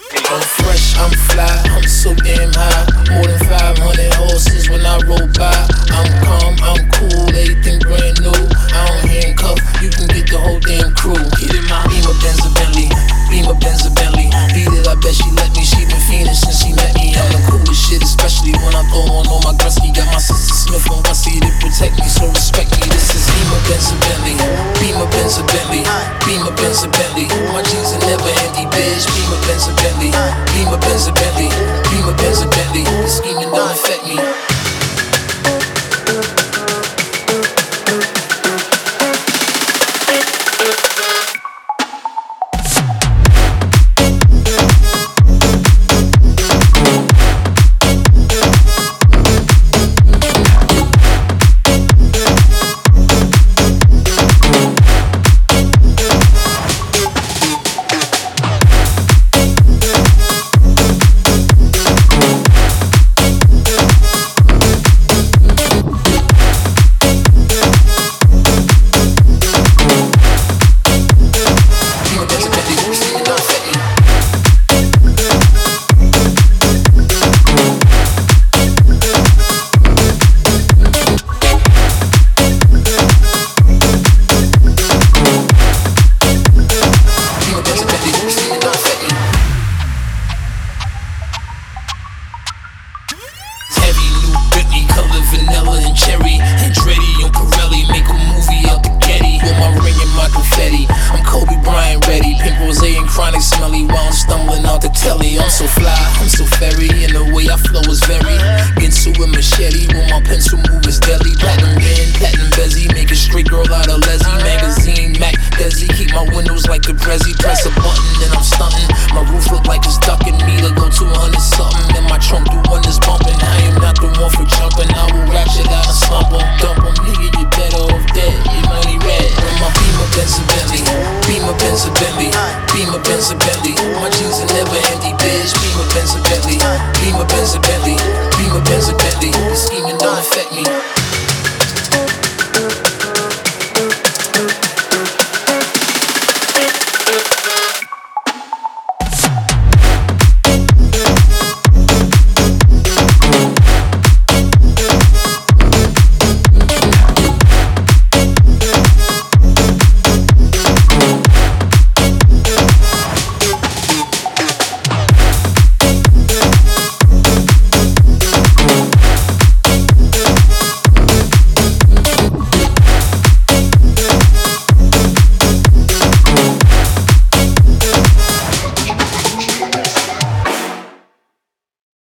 I'm fresh, I'm fly, I'm so damn high. More than 500 horses when I roll by. I'm calm, I'm cool, everything brand new. I don't handcuff, you can get the whole damn crew. Get in my Beamer, Benz, a Bentley. Beamer, Benz, a Bentley. Beat it, I bet she let me. She been fiending since she met me. I'm the coolest shit, especially when I throw on all my Gretzky. Got my sister Smith on Wessie to protect me, so respect me. This is Beamer, Benz, a Bentley. Beamer, Benz, a Bentley. Beamer, Benz, a Bentley. My jeans are never empty, bitch. Beamer, Benz, a Bentley. Beamer, Benz, a Bentley. Beamer, Benz, a Bentley. The scheming don't affect me. Vanilla and cherry, Andretti on Pirelli, make a movie out the Getty. With my ring and my confetti, I'm Kobe Bryant ready. Pink rose and chronic smelly while I'm stumbling out the telly. I'm so fly, I'm so fairy, and the way I flow is very. Into a machete when my pencil move is deadly. Platinum band, platinum bezzy, make a straight girl out of Leslie. Magazine, Mac, Desi, keep my windows like the Prezi. Press a button and I'm stunting. My roof look like it's ducking me to go 200 something. And my trunk do wonders bumping. I am not the one for jumping. I will ratchet out and slump 'em, dump 'em. Nigga, you better off dead. Your money red. With my Beamer, Benz, a Bentley. Beamer, Benz, a Bentley. Beamer, Benz, a Bentley. My jeans are never empty, bitch. Beamer, Benz, a Bentley. Beamer, Benz, a Bentley. Beamer, Benz, a Bentley. The scheming don't affect me.